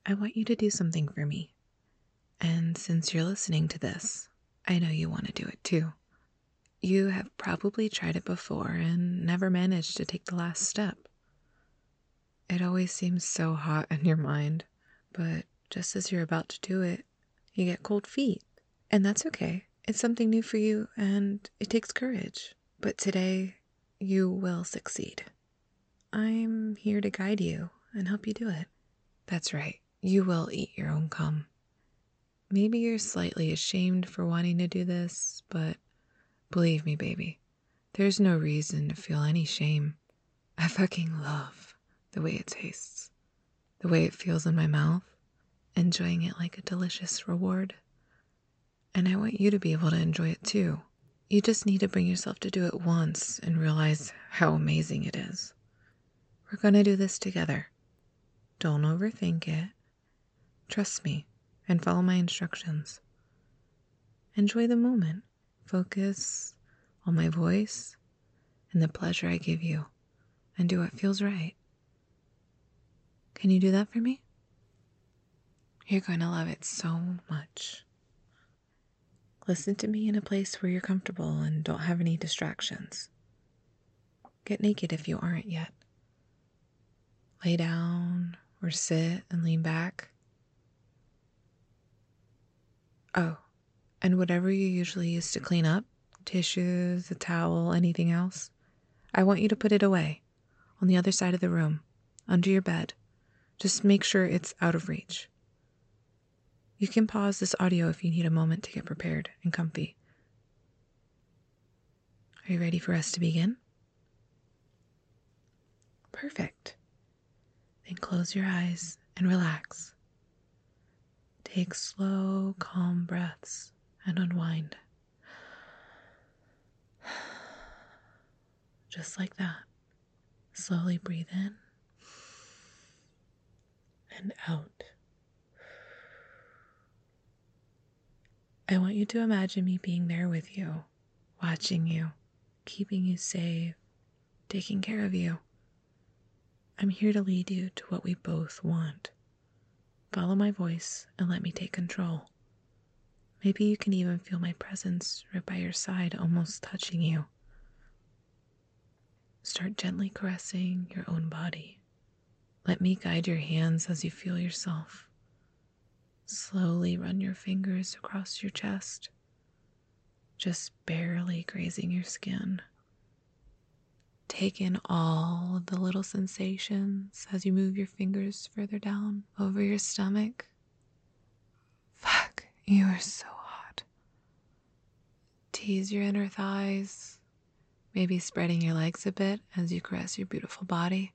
I want you to do something for me. And since you're listening to this, I know you want to do it too. You have probably tried it before and never managed to take the last step. It always seems so hot in your mind, but just as you're about to do it, you get cold feet. And that's okay. It's something new for you and it takes courage. But today, you will succeed. I'm here to guide you and help you do it. That's right. You will eat your own cum. Maybe you're slightly ashamed for wanting to do this, but believe me, baby, there's no reason to feel any shame. I fucking love the way it tastes, the way it feels in my mouth, enjoying it like a delicious reward. And I want you to be able to enjoy it too. You just need to bring yourself to do it once and realize how amazing it is. We're going to do this together. Don't overthink it. Trust me and follow my instructions. Enjoy the moment. Focus on my voice and the pleasure I give you, and do what feels right. Can you do that for me? You're going to love it so much. Listen to me in a place where you're comfortable and don't have any distractions. Get naked if you aren't yet. Lay down or sit and lean back. Oh, and whatever you usually use to clean up, tissues, a towel, anything else, I want you to put it away on the other side of the room, under your bed. Just make sure it's out of reach. You can pause this audio if you need a moment to get prepared and comfy. Are you ready for us to begin? Perfect. Then close your eyes and relax. Take slow, calm breaths and unwind. Just like that. Slowly breathe in and out. I want you to imagine me being there with you, watching you, keeping you safe, taking care of you. I'm here to lead you to what we both want. Follow my voice and let me take control. Maybe you can even feel my presence right by your side, almost touching you. Start gently caressing your own body. Let me guide your hands as you feel yourself. Slowly run your fingers across your chest, just barely grazing your skin. Take in all of the little sensations as you move your fingers further down over your stomach. Fuck, you are so hot. Tease your inner thighs, maybe spreading your legs a bit as you caress your beautiful body.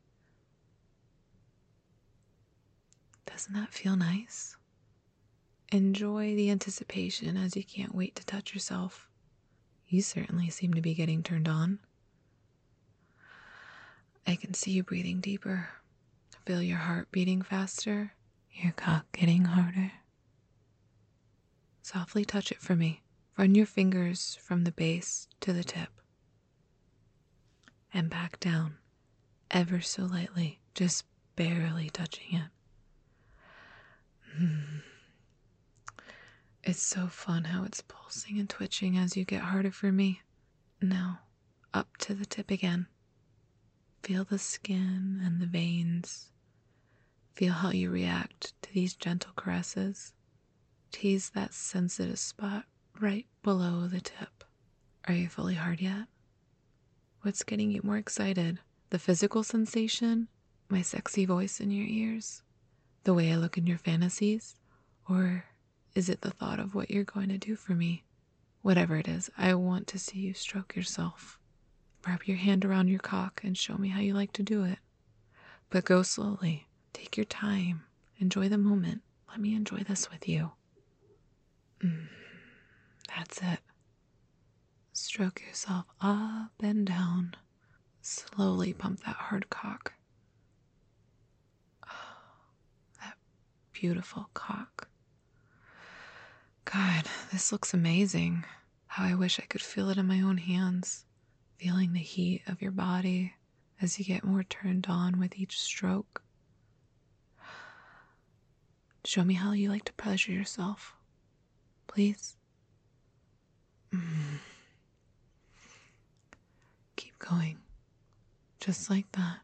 Doesn't that feel nice? Enjoy the anticipation as you can't wait to touch yourself. You certainly seem to be getting turned on. I can see you breathing deeper. Feel your heart beating faster, your cock getting harder. Softly touch it for me. Run your fingers from the base to the tip. And back down, ever so lightly, just barely touching it. It's so fun how it's pulsing and twitching as you get harder for me. Now, up to the tip again. Feel the skin and the veins. Feel how you react to these gentle caresses. Tease that sensitive spot right below the tip. Are you fully hard yet? What's getting you more excited? The physical sensation? My sexy voice in your ears? The way I look in your fantasies? Or is it the thought of what you're going to do for me? Whatever it is, I want to see you stroke yourself. Wrap your hand around your cock and show me how you like to do it. But go slowly. Take your time. Enjoy the moment. Let me enjoy this with you. That's it. Stroke yourself up and down. Slowly pump that hard cock. That beautiful cock. God, this looks amazing. How I wish I could feel it in my own hands. Feeling the heat of your body as you get more turned on with each stroke. Show me how you like to pleasure yourself. Please. Keep going. Just like that.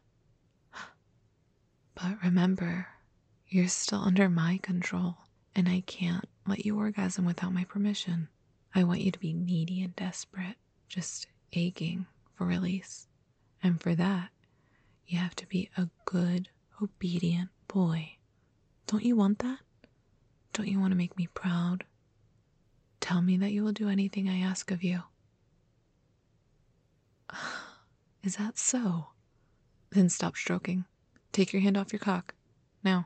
But remember, you're still under my control, and I can't let you orgasm without my permission. I want you to be needy and desperate, just aching for release. And for that, you have to be a good, obedient boy. Don't you want that? Don't you want to make me proud? Tell me that you will do anything I ask of you. Is that so? Then stop stroking. Take your hand off your cock. Now.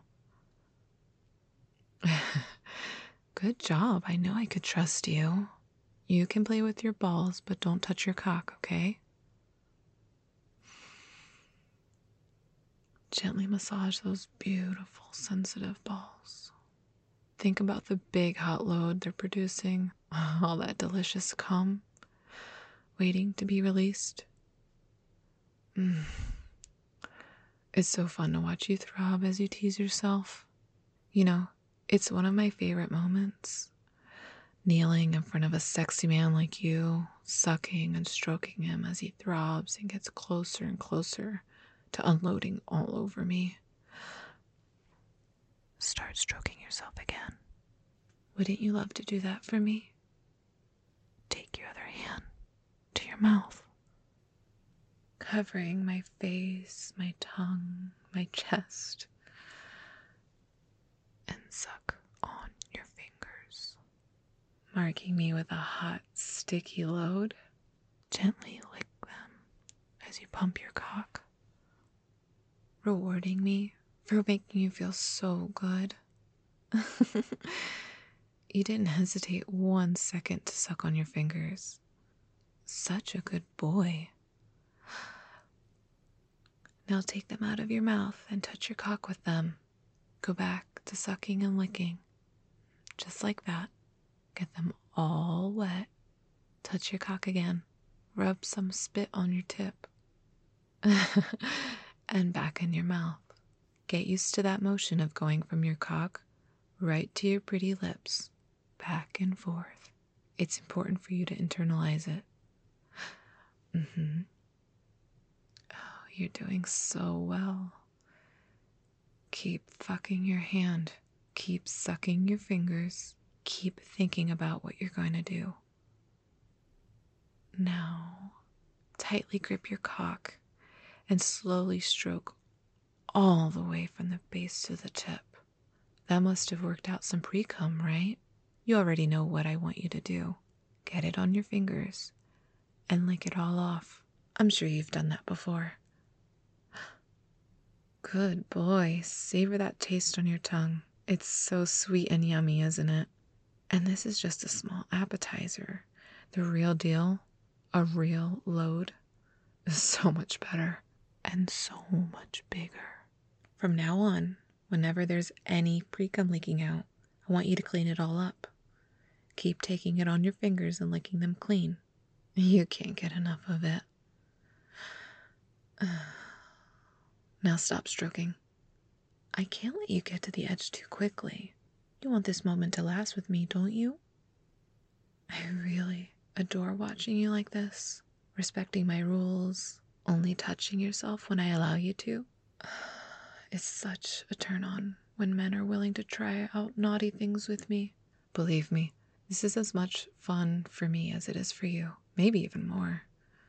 Good job. I know I could trust you. You can play with your balls, but don't touch your cock, okay? Gently massage those beautiful, sensitive balls. Think about the big hot load they're producing, all that delicious cum, waiting to be released. It's so fun to watch you throb as you tease yourself. You know, it's one of my favorite moments. Kneeling in front of a sexy man like you, sucking and stroking him as he throbs and gets closer and closer to unloading all over me. Start stroking yourself again. Wouldn't you love to do that for me? Take your other hand to your mouth, covering my face, my tongue, my chest, and suck on your fingers, marking me with a hot, sticky load. Gently lick them as you pump your cock, rewarding me for making you feel so good. You didn't hesitate 1 second to suck on your fingers. Such a good boy. Now take them out of your mouth and touch your cock with them. Go back to sucking and licking. Just like that. Get them all wet. Touch your cock again. Rub some spit on your tip. And back in your mouth. Get used to that motion of going from your cock right to your pretty lips. Back and forth. It's important for you to internalize it. Oh, you're doing so well. Keep fucking your hand. Keep sucking your fingers. Keep thinking about what you're going to do. Now, tightly grip your cock and slowly stroke all the way from the base to the tip. That must have worked out some pre-cum, right? You already know what I want you to do. Get it on your fingers and lick it all off. I'm sure you've done that before. Good boy. Savor that taste on your tongue. It's so sweet and yummy, isn't it? And this is just a small appetizer. The real deal, a real load, is so much better and so much bigger. From now on, whenever there's any pre-cum leaking out, I want you to clean it all up. Keep taking it on your fingers and licking them clean. You can't get enough of it. Now stop stroking. I can't let you get to the edge too quickly. You want this moment to last with me, don't you? I really adore watching you like this, respecting my rules, only touching yourself when I allow you to. It's such a turn on when men are willing to try out naughty things with me. Believe me, this is as much fun for me as it is for you, maybe even more.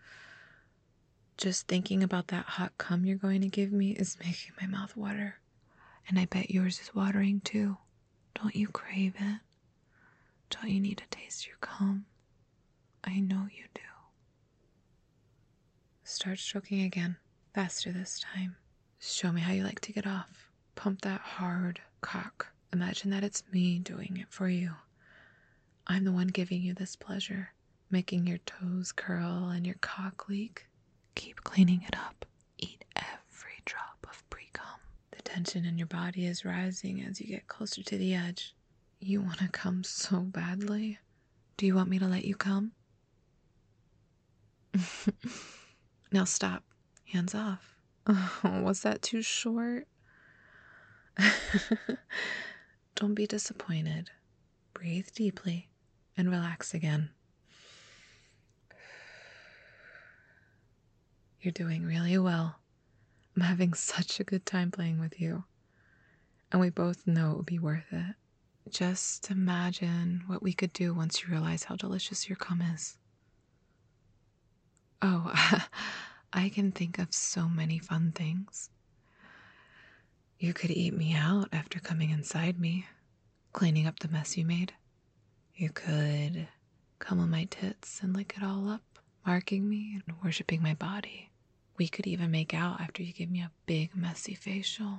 Just thinking about that hot cum you're going to give me is making my mouth water. And I bet yours is watering too. Don't you crave it? Don't you need to taste your cum? I know you do. Start stroking again, faster this time. Show me how you like to get off. Pump that hard cock. Imagine that it's me doing it for you. I'm the one giving you this pleasure, making your toes curl and your cock leak. Keep cleaning it up. Eat every drop of pre-cum. The tension in your body is rising as you get closer to the edge. You want to come so badly. Do you want me to let you come? Now stop. Hands off. Oh, was that too short? Don't be disappointed. Breathe deeply and relax again. You're doing really well. I'm having such a good time playing with you. And we both know it would be worth it. Just imagine what we could do once you realize how delicious your cum is. Oh, I can think of so many fun things. You could eat me out after coming inside me, cleaning up the mess you made. You could come on my tits and lick it all up, marking me and worshiping my body. We could even make out after you give me a big, messy facial.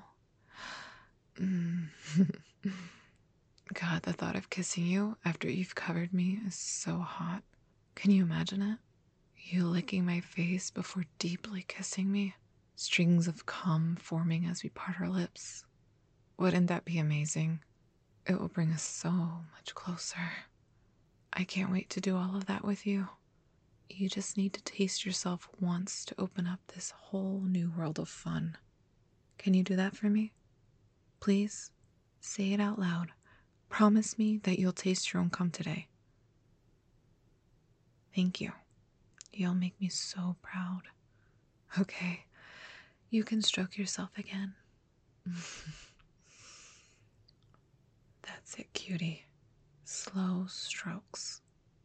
God, the thought of kissing you after you've covered me is so hot. Can you imagine it? You licking my face before deeply kissing me. Strings of cum forming as we part our lips. Wouldn't that be amazing? It will bring us so much closer. I can't wait to do all of that with you. You just need to taste yourself once to open up this whole new world of fun. Can you do that for me? Please, say it out loud. Promise me that you'll taste your own cum today. Thank you. You'll make me so proud. Okay, you can stroke yourself again. That's it, cutie. Slow strokes.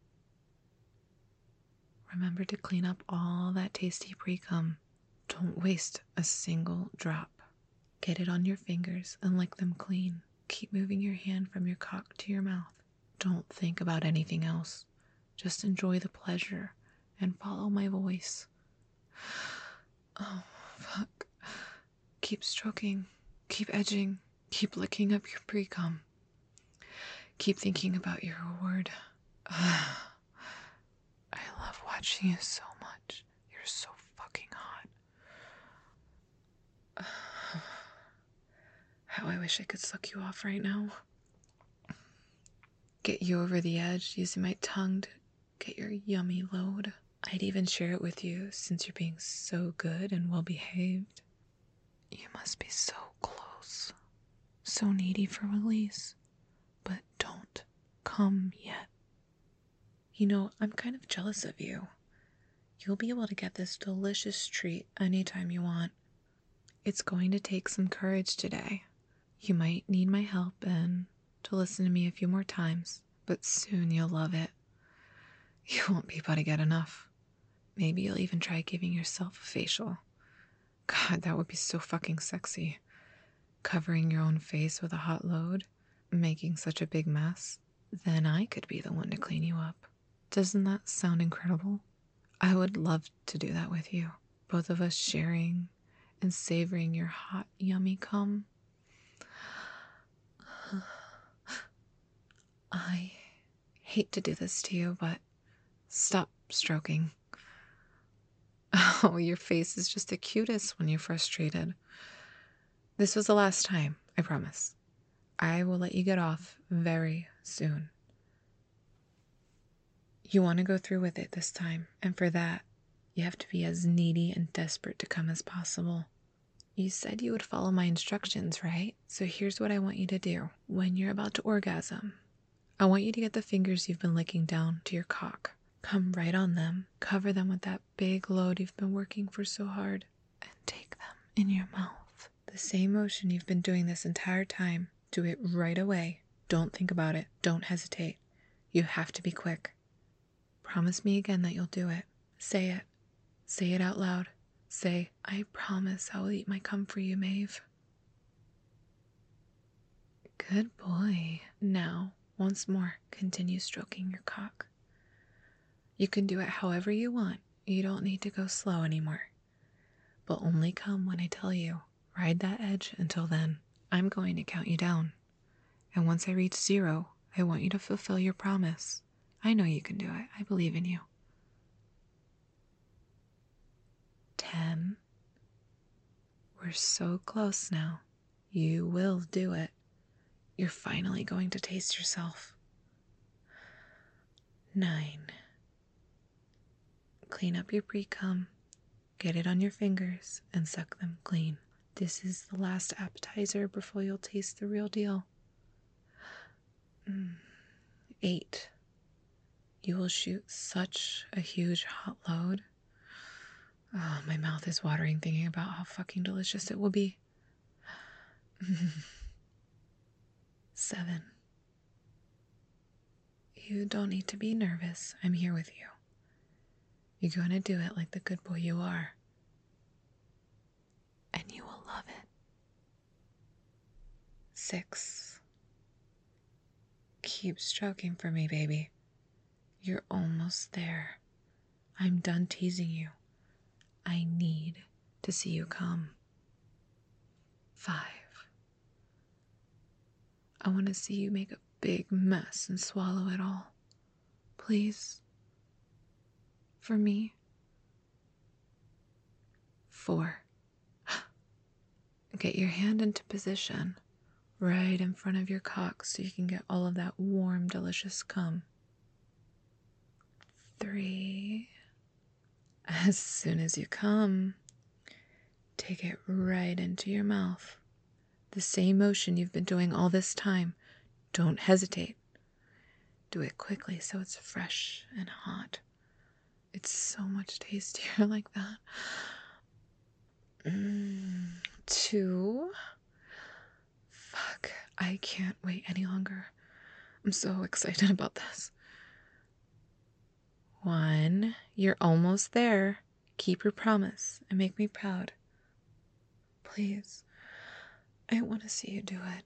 Remember to clean up all that tasty pre-cum. Don't waste a single drop. Get it on your fingers and lick them clean. Keep moving your hand from your cock to your mouth. Don't think about anything else. Just enjoy the pleasure and follow my voice. Oh, fuck. Keep stroking. Keep edging. Keep licking up your pre-cum. Keep thinking about your reward. I love watching you so much. You're so fucking hot. How I wish I could suck you off right now. Get you over the edge using my tongue to get your yummy load. I'd even share it with you since you're being so good and well behaved. You must be so close, so needy for release, but don't come yet. You know, I'm kind of jealous of you. You'll be able to get this delicious treat anytime you want. It's going to take some courage today. You might need my help and to listen to me a few more times, but soon you'll love it. You won't be able to get enough. Maybe you'll even try giving yourself a facial. God, that would be so fucking sexy. Covering your own face with a hot load, making such a big mess. Then I could be the one to clean you up. Doesn't that sound incredible? I would love to do that with you. Both of us sharing and savoring your hot, yummy cum. I hate to do this to you, but stop stroking. Oh, your face is just the cutest when you're frustrated. This was the last time, I promise. I will let you get off very soon. You want to go through with it this time, and for that, you have to be as needy and desperate to come as possible. You said you would follow my instructions, right? So here's what I want you to do. When you're about to orgasm, I want you to get the fingers you've been licking down to your cock. Come right on them, cover them with that big load you've been working for so hard, and take them in your mouth. The same motion you've been doing this entire time. Do it right away. Don't think about it. Don't hesitate. You have to be quick. Promise me again that you'll do it. Say it. Say it out loud. Say, I promise I will eat my cum for you, Maeve. Good boy. Now, once more, continue stroking your cock. You can do it however you want. You don't need to go slow anymore. But only come when I tell you. Ride that edge until then. I'm going to count you down. And once I reach 0, I want you to fulfill your promise. I know you can do it. I believe in you. 10. We're so close now. You will do it. You're finally going to taste yourself. 9. Clean up your pre-cum. Get it on your fingers and suck them clean. This is the last appetizer before you'll taste the real deal. 8. You will shoot such a huge hot load. Oh, my mouth is watering thinking about how fucking delicious it will be. 7. You don't need to be nervous. I'm here with you. You're going to do it like the good boy you are. And you will love it. 6. Keep stroking for me, baby. You're almost there. I'm done teasing you. I need to see you come. 5. I want to see you make a big mess and swallow it all. Please. For me. 4. Get your hand into position right in front of your cock so you can get all of that warm, delicious cum. 3. As soon as you come, take it right into your mouth. The same motion you've been doing all this time. Don't hesitate. Do it quickly so it's fresh and hot. It's so much tastier like that. 2. Fuck, I can't wait any longer. I'm so excited about this. 1. You're almost there. Keep your promise and make me proud. Please. I want to see you do it.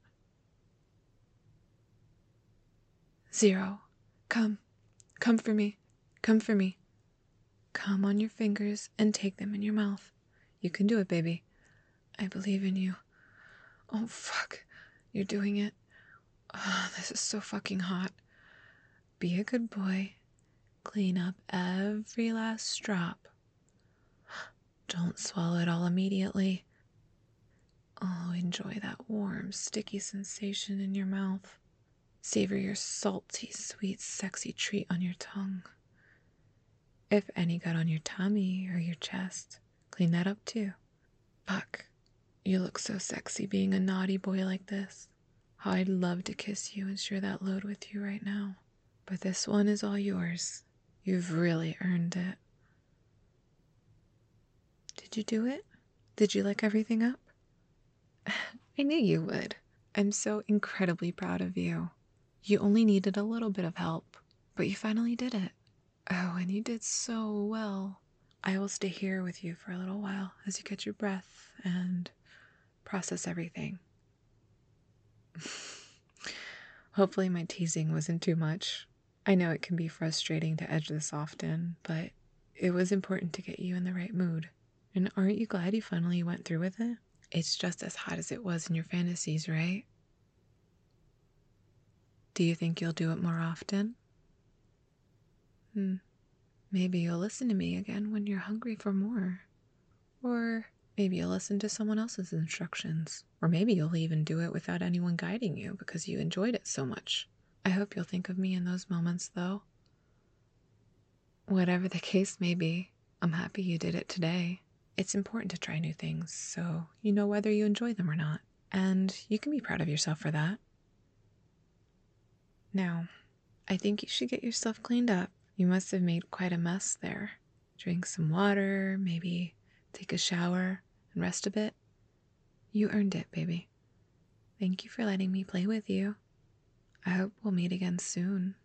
0. Come. Come for me. Come for me. Come on your fingers and take them in your mouth. You can do it, baby. I believe in you. Oh, fuck. You're doing it. Oh, this is so fucking hot. Be a good boy. Clean up every last drop. Don't swallow it all immediately. Oh, enjoy that warm, sticky sensation in your mouth. Savor your salty, sweet, sexy treat on your tongue. If any got on your tummy or your chest, clean that up too. Fuck, you look so sexy being a naughty boy like this. How I'd love to kiss you and share that load with you right now. But this one is all yours. You've really earned it. Did you do it? Did you like everything up? I knew you would. I'm so incredibly proud of you. You only needed a little bit of help, but you finally did it. Oh, and you did so well. I will stay here with you for a little while as you catch your breath and process everything. Hopefully my teasing wasn't too much. I know it can be frustrating to edge this often, but it was important to get you in the right mood. And aren't you glad you finally went through with it? It's just as hot as it was in your fantasies, right? Do you think you'll do it more often? Maybe you'll listen to me again when you're hungry for more. Or maybe you'll listen to someone else's instructions. Or maybe you'll even do it without anyone guiding you because you enjoyed it so much. I hope you'll think of me in those moments, though. Whatever the case may be, I'm happy you did it today. It's important to try new things, so you know whether you enjoy them or not. And you can be proud of yourself for that. Now, I think you should get yourself cleaned up. You must have made quite a mess there. Drink some water, maybe take a shower and rest a bit. You earned it, baby. Thank you for letting me play with you. I hope we'll meet again soon.